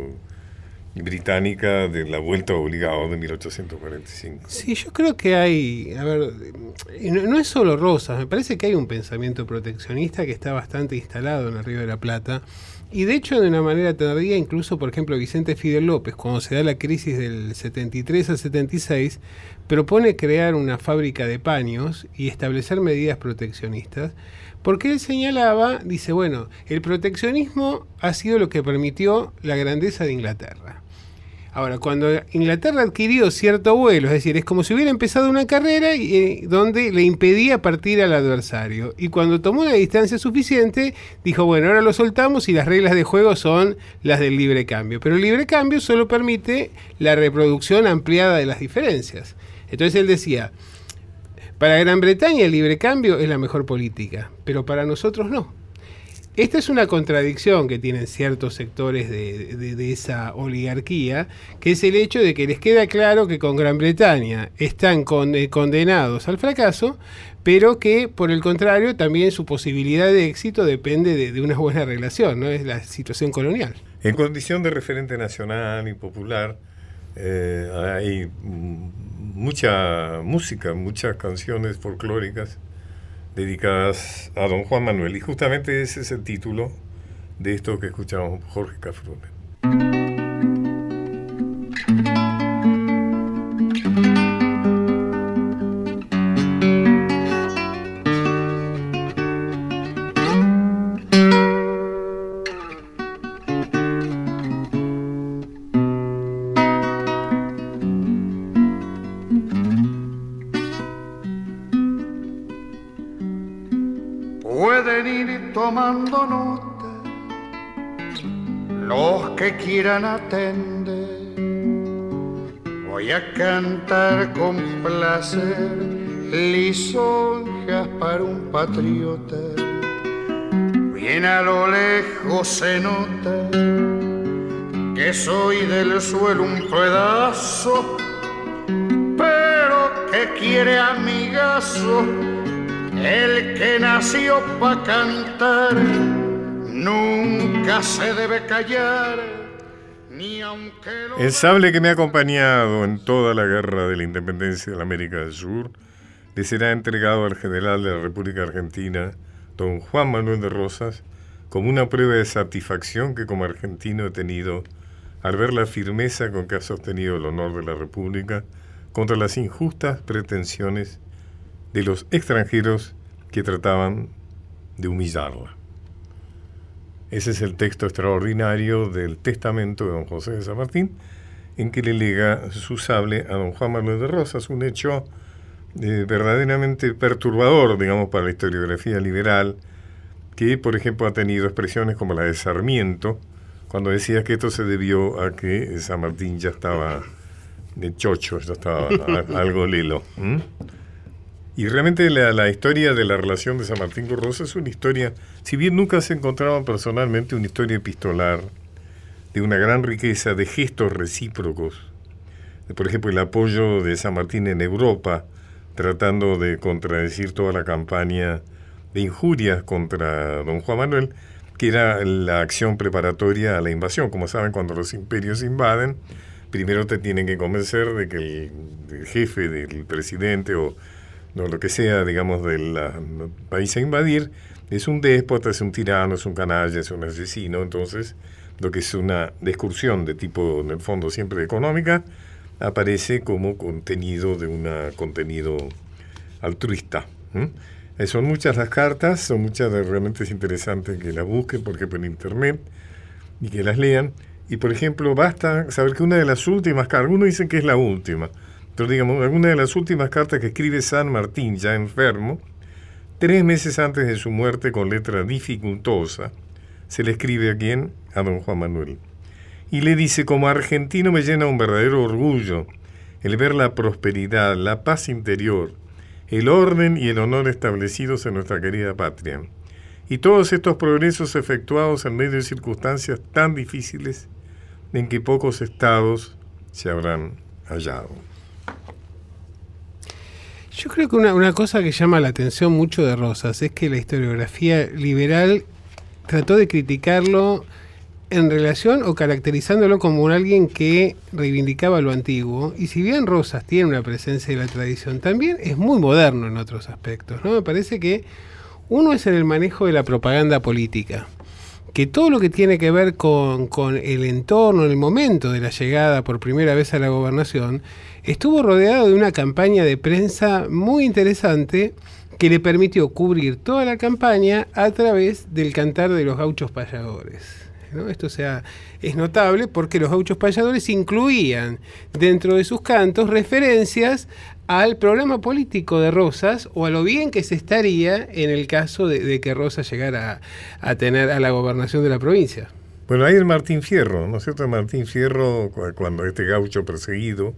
Speaker 1: franco-británica de la vuelta obligada de mil ochocientos cuarenta y cinco.
Speaker 6: Sí, yo creo que hay, a ver, no, no es solo Rosas, me parece que hay un pensamiento proteccionista que está bastante instalado en el Río de la Plata. Y de hecho, de una manera tardía, incluso, por ejemplo, Vicente Fidel López, cuando se da la crisis del setenta y tres al setenta y seis, propone crear una fábrica de paños y establecer medidas proteccionistas, porque él señalaba, dice, bueno, el proteccionismo ha sido lo que permitió la grandeza de Inglaterra. Ahora, cuando Inglaterra adquirió cierto vuelo, es decir, es como si hubiera empezado una carrera y, eh, donde le impedía partir al adversario. Y cuando tomó una distancia suficiente, dijo, bueno, ahora lo soltamos y las reglas de juego son las del libre cambio. Pero el libre cambio solo permite la reproducción ampliada de las diferencias. Entonces él decía, para Gran Bretaña el libre cambio es la mejor política, pero para nosotros no. Esta es una contradicción que tienen ciertos sectores de, de, de esa oligarquía, que es el hecho de que les queda claro que con Gran Bretaña están con, eh, condenados al fracaso, pero que, por el contrario, también su posibilidad de éxito depende de, de una buena relación, ¿no? Es la situación colonial.
Speaker 1: En condición de referente nacional y popular, eh, hay mucha música, muchas canciones folclóricas dedicadas a don Juan Manuel, y justamente ese es el título de esto que escuchamos, Jorge Cafrune.
Speaker 7: Tomando nota los que quieran atender, voy a cantar con placer lisonjas para un patriota. Bien a lo lejos se nota que soy del suelo un pedazo, pero que quiere amigazo, el que nació pa' cantar, nunca se debe callar, ni aunque lo...
Speaker 1: El sable que me ha acompañado en toda la guerra de la independencia de la América del Sur le será entregado al general de la República Argentina, don Juan Manuel de Rosas, como una prueba de satisfacción que como argentino he tenido al ver la firmeza con que ha sostenido el honor de la República contra las injustas pretensiones de los extranjeros que trataban de humillarla. Ese es el texto extraordinario del testamento de don José de San Martín, en que le lega su sable a don Juan Manuel de Rosas, un hecho eh, verdaderamente perturbador, digamos, para la historiografía liberal, que, por ejemplo, ha tenido expresiones como la de Sarmiento, cuando decía que esto se debió a que San Martín ya estaba de chocho, ya estaba a, algo lelo. ¿Mm? Y realmente la, la historia de la relación de San Martín con Rosas es una historia, si bien nunca se encontraba personalmente, una historia epistolar de una gran riqueza de gestos recíprocos. Por ejemplo, el apoyo de San Martín en Europa, tratando de contradecir toda la campaña de injurias contra don Juan Manuel, que era la acción preparatoria a la invasión. Como saben, cuando los imperios invaden, primero te tienen que convencer de que el, el jefe del presidente o no, lo que sea, digamos, del la, país a invadir, es un déspota, es un tirano, es un canalla, es un asesino. Entonces, lo que es una excursión de tipo, en el fondo, siempre económica, aparece como contenido de un contenido altruista. ¿Mm? Son muchas las cartas, son muchas, realmente es interesante que las busquen, por ejemplo, en internet, y que las lean. Y, por ejemplo, basta saber que una de las últimas cartas, algunos dicen que es la última, pero digamos, alguna de las últimas cartas que escribe San Martín, ya enfermo, tres meses antes de su muerte, con letra dificultosa, se le escribe a quién, a don Juan Manuel. Y le dice: como argentino me llena un verdadero orgullo el ver la prosperidad, la paz interior, el orden y el honor establecidos en nuestra querida patria, y todos estos progresos efectuados en medio de circunstancias tan difíciles en que pocos estados se habrán hallado.
Speaker 6: Yo creo que una, una cosa que llama la atención mucho de Rosas es que la historiografía liberal trató de criticarlo en relación o caracterizándolo como un alguien que reivindicaba lo antiguo, y si bien Rosas tiene una presencia de la tradición, también es muy moderno en otros aspectos, ¿no? Me parece que uno es en el manejo de la propaganda política, que todo lo que tiene que ver con, con el entorno, el momento de la llegada por primera vez a la gobernación, estuvo rodeado de una campaña de prensa muy interesante que le permitió cubrir toda la campaña a través del cantar de los gauchos payadores, ¿no? Esto, sea, es notable porque los gauchos payadores incluían dentro de sus cantos referencias al programa político de Rosas o a lo bien que se estaría en el caso de, de que Rosas llegara a, a tener a la gobernación de la provincia.
Speaker 1: Bueno, ahí el Martín Fierro, ¿no es cierto? Martín Fierro, cuando este gaucho perseguido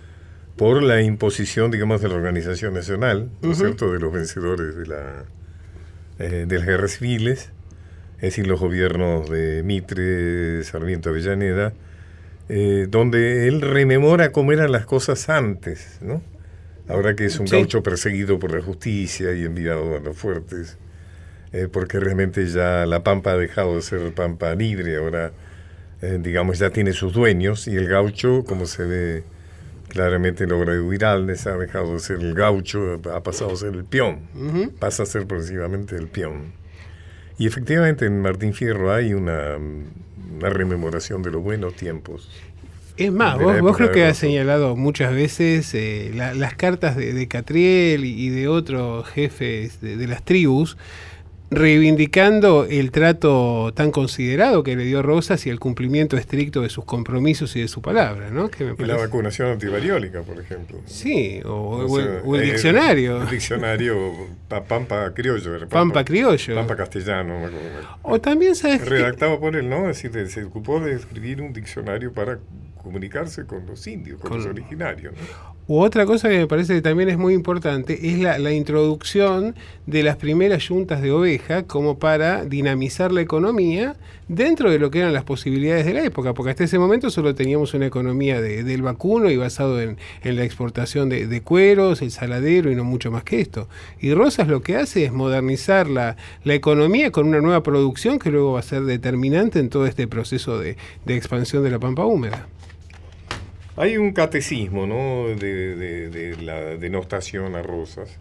Speaker 1: por la imposición, digamos, de la Organización Nacional, ¿no es uh-huh. cierto?, de los vencedores de, la, eh, de las guerras civiles, es decir, los gobiernos de Mitre, Sarmiento, Avellaneda, eh, donde él rememora cómo eran las cosas antes, ¿no? Ahora que es un sí. gaucho perseguido por la justicia y enviado a los fuertes, eh, porque realmente ya la Pampa ha dejado de ser Pampa libre, ahora, eh, digamos, ya tiene sus dueños, y el gaucho, como se ve claramente en la obra de Huiraldes, ha dejado de ser el gaucho, ha pasado a ser el peón, uh-huh. pasa a ser progresivamente el peón. Y efectivamente en Martín Fierro hay una, una rememoración de los buenos tiempos.
Speaker 6: Es más, vos, vos creo que has señalado muchas veces eh, la, las cartas de, de Catriel y, y de otros jefes de, de las tribus, reivindicando el trato tan considerado que le dio Rosas y el cumplimiento estricto de sus compromisos y de su palabra, ¿no? Que me
Speaker 1: y la vacunación antivariólica, por ejemplo.
Speaker 6: Sí, o, o, sea, o el, el diccionario.
Speaker 1: El, el diccionario pa, Pampa criollo. Pampa,
Speaker 6: Pampa criollo.
Speaker 1: Pampa castellano.
Speaker 6: O también, ¿sabes?
Speaker 1: Redactado por él, ¿no? Es decir, se ocupó de escribir un diccionario para comunicarse con los indios, con, con los originarios, ¿no?
Speaker 6: U otra cosa que me parece que también es muy importante es la, la introducción de las primeras yuntas de oveja como para dinamizar la economía dentro de lo que eran las posibilidades de la época, porque hasta ese momento solo teníamos una economía de, del vacuno y basado en, en la exportación de, de cueros, el saladero y no mucho más que esto. Y Rosas lo que hace es modernizar la, la economía con una nueva producción que luego va a ser determinante en todo este proceso de, de expansión de la pampa húmeda.
Speaker 1: Hay un catecismo, ¿no?, de, de, de la denostación a Rosas,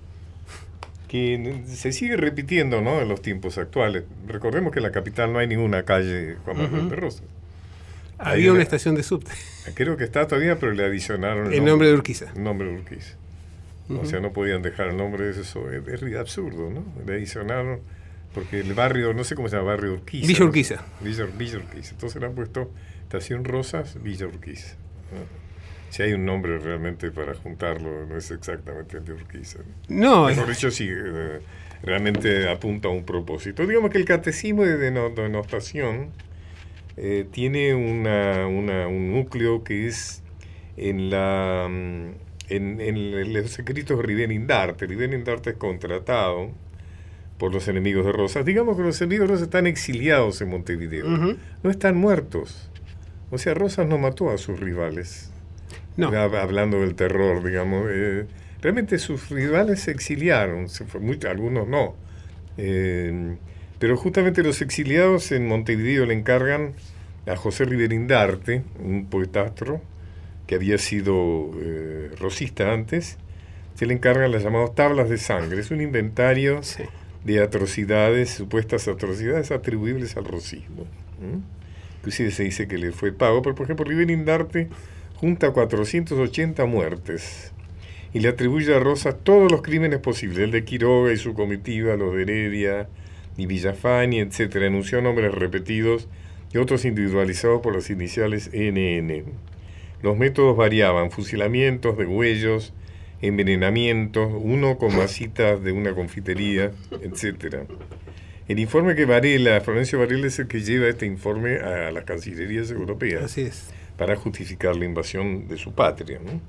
Speaker 1: que se sigue repitiendo, ¿no?, en los tiempos actuales. Recordemos que en la capital no hay ninguna calle Juan Manuel de Rosas.
Speaker 6: Había
Speaker 1: Hay
Speaker 6: una,
Speaker 1: una
Speaker 6: estación de subte.
Speaker 1: Creo que está todavía, pero le adicionaron el,
Speaker 6: el nombre de Urquiza.
Speaker 1: El nombre de Urquiza. Uh-huh. O sea, no podían dejar el nombre de eso. Es, es absurdo, ¿no? Le adicionaron, porque el barrio, no sé cómo se llama, barrio Urquiza.
Speaker 6: Villa Urquiza.
Speaker 1: ¿No? Villa, Villa Urquiza. Entonces le han puesto Estación Rosas, Villa Urquiza. ¿No? Si hay un nombre realmente para juntarlo, no es exactamente el de Urquiza.
Speaker 6: No.
Speaker 1: Mejor dicho, sí, eh, realmente apunta a un propósito. Digamos que el catecismo de denotación eh, tiene una, una, un núcleo que es en la en, en los escritos de Rivera-Indarte. Rivera-Indarte es contratado por los enemigos de Rosas. Digamos que los enemigos de Rosas están exiliados en Montevideo. Uh-huh. No están muertos. O sea, Rosas no mató a sus rivales. No. Hablando del terror, digamos, eh, realmente sus rivales se exiliaron, se fue, muy, algunos no, eh, pero justamente los exiliados en Montevideo le encargan a José Rivera-Indarte, un poetastro que había sido eh, rosista antes, se le encargan las llamadas tablas de sangre. Es un inventario sí. de atrocidades, supuestas atrocidades atribuibles al rosismo. ¿Mm? Inclusive se dice que le fue pago, pero por ejemplo Rivera-Indarte junta cuatrocientas ochenta muertes y le atribuye a Rosas todos los crímenes posibles, el de Quiroga y su comitiva, los de Heredia y Villafani, etcétera. Enunció nombres repetidos y otros individualizados por las iniciales N N. Los métodos variaban: fusilamientos, degüellos, envenenamientos, uno con masitas de una confitería, etcétera. El informe que Varela, Florencio Varela, es el que lleva este informe a las cancillerías europeas.
Speaker 6: Así es.
Speaker 1: Para justificar la invasión de su patria, ¿no?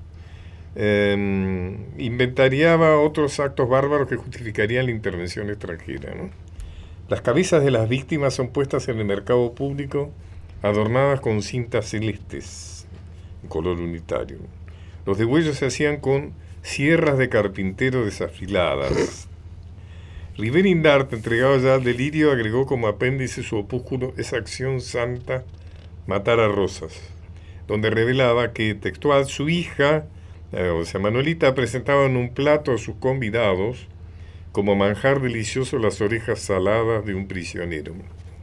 Speaker 1: Eh, inventariaba otros actos bárbaros que justificarían la intervención extranjera, ¿no? Las cabezas de las víctimas son puestas en el mercado público adornadas con cintas celestes, en color unitario. Los degüellos se hacían con sierras de carpintero desafiladas. Rivera-Indarte, entregado ya al delirio, agregó como apéndice su opúsculo Esa acción santa, matar a Rosas, donde revelaba que, textual, su hija, eh, o sea, Manuelita, presentaba en un plato a sus convidados como manjar delicioso las orejas saladas de un prisionero.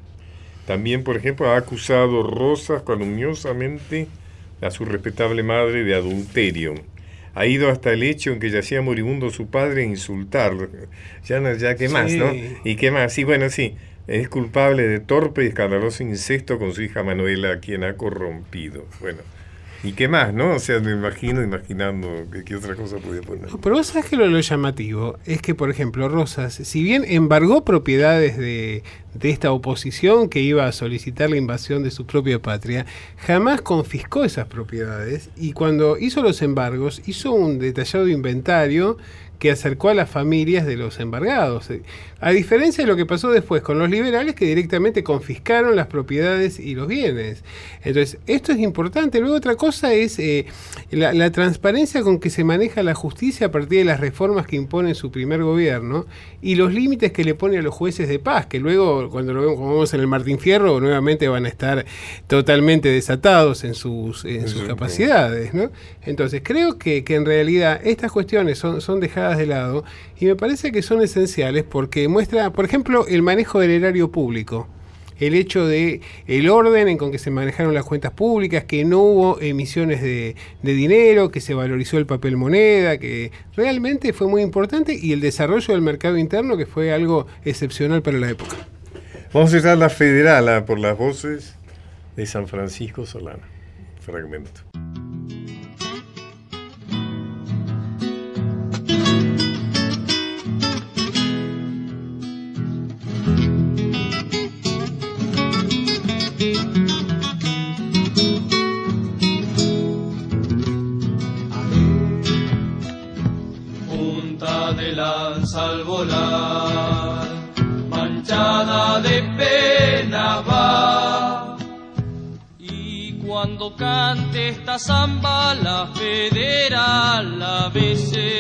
Speaker 1: También, por ejemplo, ha acusado Rosas calumniosamente a su respetable madre de adulterio. Ha ido hasta el hecho en que yacía moribundo su padre a insultarlo. Ya, no, ya ¿qué más, sí. no? ¿Y qué más? Sí, bueno, sí. Es culpable de torpe y escandaloso incesto con su hija Manuela, a quien ha corrompido. Bueno, ¿y qué más, no? O sea, me imagino, imaginando que qué otra cosa podía poner.
Speaker 6: No, pero vos sabés que lo, lo llamativo es que, por ejemplo, Rosas, si bien embargó propiedades de, de esta oposición que iba a solicitar la invasión de su propia patria, jamás confiscó esas propiedades, y cuando hizo los embargos, hizo un detallado inventario que acercó a las familias de los embargados. A diferencia de lo que pasó después con los liberales, que directamente confiscaron las propiedades y los bienes. Entonces, esto es importante. Luego otra cosa es eh, la, la transparencia con que se maneja la justicia a partir de las reformas que impone su primer gobierno y los límites que le pone a los jueces de paz, que luego, cuando lo vemos, como vemos en el Martín Fierro, nuevamente van a estar totalmente desatados en sus, en sus capacidades, ¿no? Entonces, creo que, que en realidad estas cuestiones son, son dejadas de lado y me parece que son esenciales porque muestra, por ejemplo, el manejo del erario público, el hecho de el orden en con que se manejaron las cuentas públicas, que no hubo emisiones de, de dinero, que se valorizó el papel moneda, que realmente fue muy importante, y el desarrollo del mercado interno, que fue algo excepcional para la época.
Speaker 1: Vamos a estar la Federala por las voces de San Francisco Solano. Fragmento.
Speaker 8: punta de lanza al volar, manchada de pena va. Y cuando cante esta zamba, la federal la me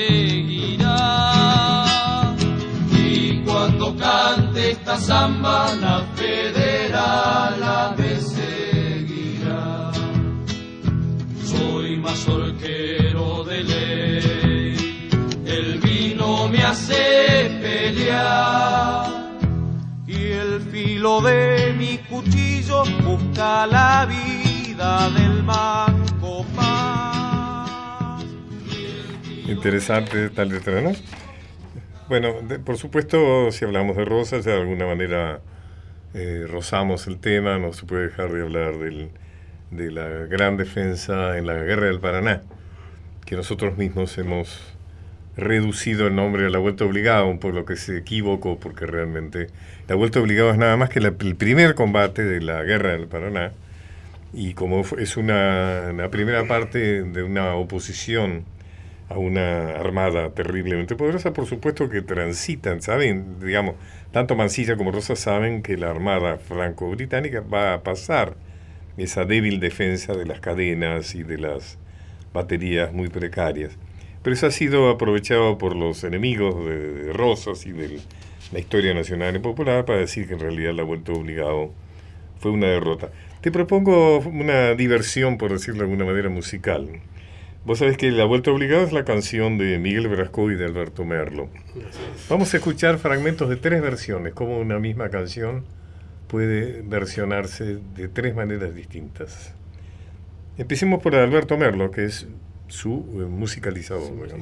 Speaker 8: seguirá. Y cuando cante esta zamba, la federal la me seguirá. Soy mazorquero de ley, el vino me hace pelear, y el filo de mi cuchillo busca la vida del manco paz.
Speaker 1: Interesante esta letra, ¿no? Bueno, de, por supuesto, si hablamos de Rosas, de alguna manera eh, rozamos el tema, no se puede dejar de hablar del, de la gran defensa en la Guerra del Paraná, que nosotros mismos hemos reducido el nombre a la Vuelta Obligada, un pueblo que se equivocó, porque realmente la Vuelta Obligada es nada más que la, el primer combate de la Guerra del Paraná, y como es una, una primera parte de una oposición a una armada terriblemente poderosa, por supuesto que transitan, saben, digamos, tanto Mansilla como Rosas saben que la armada franco-británica va a pasar esa débil defensa de las cadenas y de las baterías muy precarias. Pero eso ha sido aprovechado por los enemigos de, de Rosas y de la historia nacional y popular para decir que en realidad la Vuelta Obligado fue una derrota. Te propongo una diversión, por decirlo de alguna manera, musical. Vos sabés que La Vuelta Obligada es la canción de Miguel Brasco y de Alberto Merlo. Vamos a escuchar fragmentos de tres versiones, como una misma canción puede versionarse de tres maneras distintas. Empecemos por Alberto Merlo, que es su eh, musicalizador. Sí, digamos.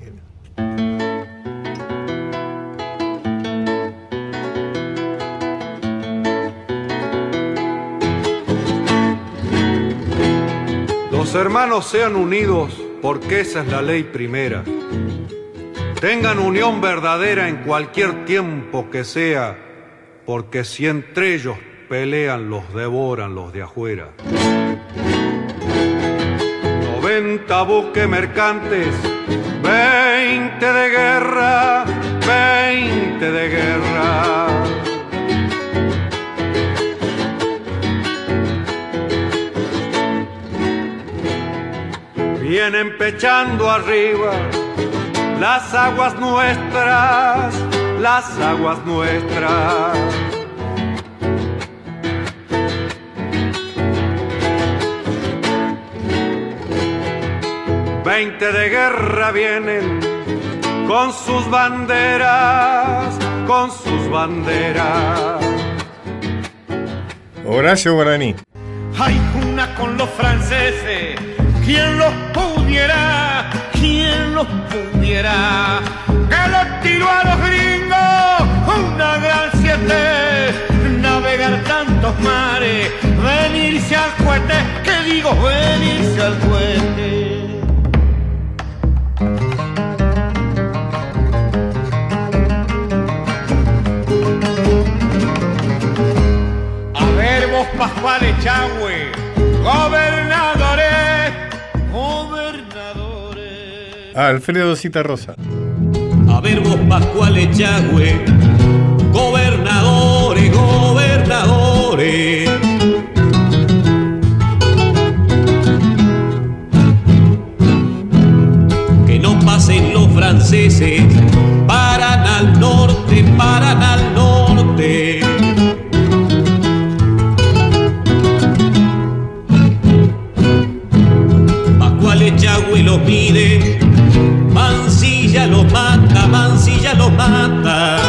Speaker 9: Los hermanos sean unidos, porque esa es la ley primera. Tengan unión verdadera en cualquier tiempo que sea, porque si entre ellos pelean, los devoran los de afuera. Noventa buques mercantes, veinte de guerra, veinte de guerra. Vienen pechando arriba las aguas nuestras, las aguas nuestras. Veinte de guerra vienen con sus banderas, con sus banderas.
Speaker 1: Horacio Guaraní.
Speaker 10: Hay una con los franceses, ¿quién los pudiera? ¿Quién los pudiera? Que los tiró a los gringos una gran siete, navegar tantos mares, venirse al cohete, que digo venirse al cohete. A ver vos, Pascual Echagüe, gobernadores, gobernadores.
Speaker 1: Alfredo Citarrosa.
Speaker 11: A ver vos, Pascual Echagüe, gobernadores, gobernadores. Que no pasen los franceses, paran al norte, paran al norte. Echagüe los mide, Mansilla los mata, Mansilla los mata.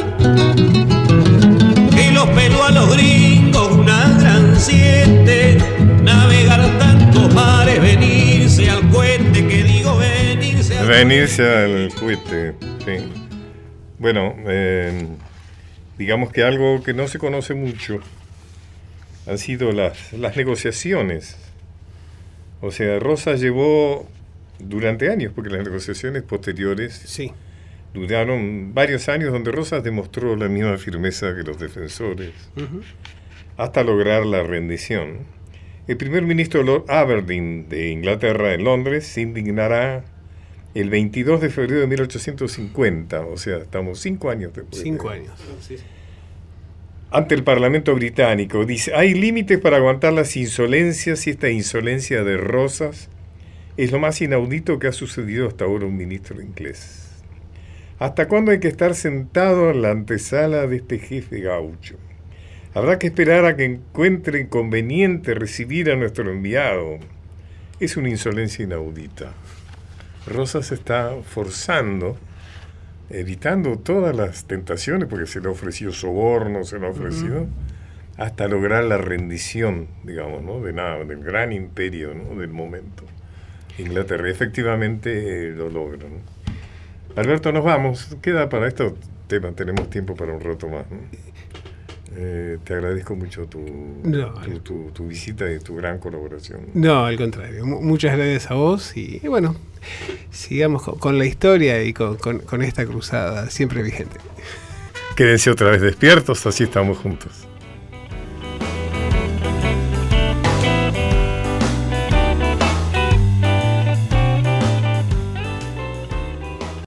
Speaker 11: Que los peló a los gringos una gran siete, navegar tantos mares, venirse al cohete, que digo venirse al
Speaker 1: Venirse al cohete, sí. Bueno, eh, digamos que algo que no se conoce mucho han sido las, las negociaciones. O sea, Rosas llevó durante años, porque las negociaciones posteriores
Speaker 6: sí.
Speaker 1: duraron varios años, donde Rosas demostró la misma firmeza que los defensores, uh-huh. hasta lograr la rendición. El primer ministro Lord Aberdeen de Inglaterra en Londres se indignará el veintidós de febrero de mil ochocientos cincuenta, o sea, estamos cinco años después.
Speaker 6: Cinco años, sí.
Speaker 1: Ante el Parlamento británico, dice, hay límites para aguantar las insolencias y esta insolencia de Rosas es lo más inaudito que ha sucedido hasta ahora a un ministro inglés. ¿Hasta cuándo hay que estar sentado en la antesala de este jefe gaucho? Habrá que esperar a que encuentre conveniente recibir a nuestro enviado. Es una insolencia inaudita. Rosas está forzando, evitando todas las tentaciones, porque se le ofreció soborno, se le ofreció, uh-huh. hasta lograr la rendición, digamos, ¿no? de nada, del gran imperio, ¿no? del momento. Inglaterra, efectivamente eh, lo logra, ¿no? Alberto, nos vamos. Queda para esto tema, tenemos tiempo para un rato más, ¿no? Eh, te agradezco mucho tu,
Speaker 6: no,
Speaker 1: tu, tu, tu visita y tu gran colaboración.
Speaker 6: No, al contrario. M- muchas gracias a vos y, y bueno, sigamos con, con la historia y con, con, con esta cruzada siempre vigente.
Speaker 1: Quédense otra vez despiertos, así estamos juntos.